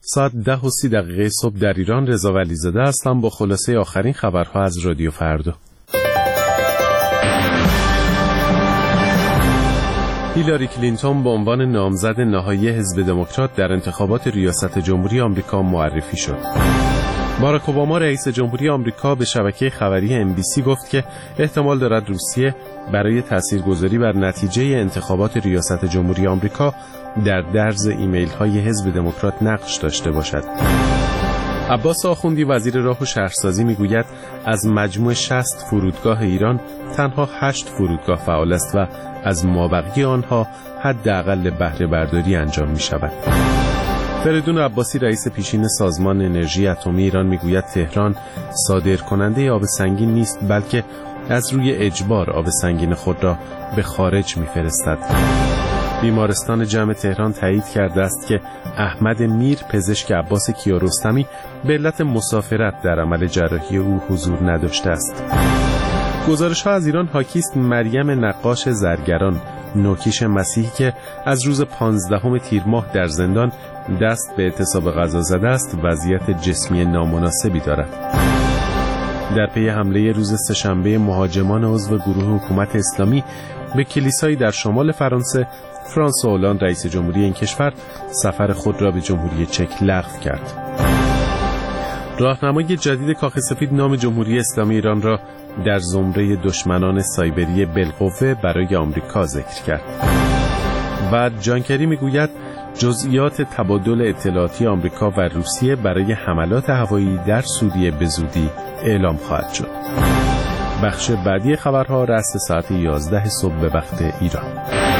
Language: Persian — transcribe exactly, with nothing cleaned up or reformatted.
ساعت ده و سی دقیقه صبح در ایران. رضا ولیزاده هستم با خلاصه آخرین خبرها از رادیو فردا. هیلاری کلینتون به عنوان نامزد نهایی حزب دموکرات در انتخابات ریاست جمهوری آمریکا معرفی شد. باراک اوباما رئیس جمهوری آمریکا به شبکه خبری ام بی سی گفت که احتمال دارد روسیه برای تاثیرگذاری بر نتیجه انتخابات ریاست جمهوری آمریکا در درز ایمیل های حزب دموکرات نقش داشته باشد. عباس آخوندی وزیر راه و شهرسازی میگوید از مجموع شصت فرودگاه ایران تنها هشت فرودگاه فعال است و از مابقی آنها حداقل بهره برداری انجام می شود. فریدون عباسی رئیس پیشین سازمان انرژی اتمی ایران میگوید تهران صادرکننده آب سنگین نیست، بلکه از روی اجبار آب سنگین خود را به خارج میفرستد. بیمارستان جمع تهران تایید کرده است که احمد میر پزشک عباس کیارستمی به علت مسافرت در عمل جراحی او حضور نداشته است. گزارش ها از ایران حاکی است مریم نقاش زرگران، نوکیش مسیحی که از روز پانزدهم تیر ماه در زندان دست به اعتصاب غذا زده است، وضعیت جسمی نامناسبی دارد. در پی حمله روز سه‌شنبه مهاجمان عضو گروه حکومت اسلامی به کلیسایی در شمال فرانسه، فرانسوا هولند رئیس جمهوری این کشور سفر خود را به جمهوری چک لغو کرد. راهنمای جدید کاخ سفید نام جمهوری اسلامی ایران را در زمره دشمنان سایبری بالقوه برای آمریکا ذکر کرد. و جان کری میگوید جزئیات تبادل اطلاعاتی آمریکا و روسیه برای حملات هوایی در سوریه به زودی اعلام خواهد شد. بخش بعدی خبرها رأس ساعت یازده صبح به وقت ایران.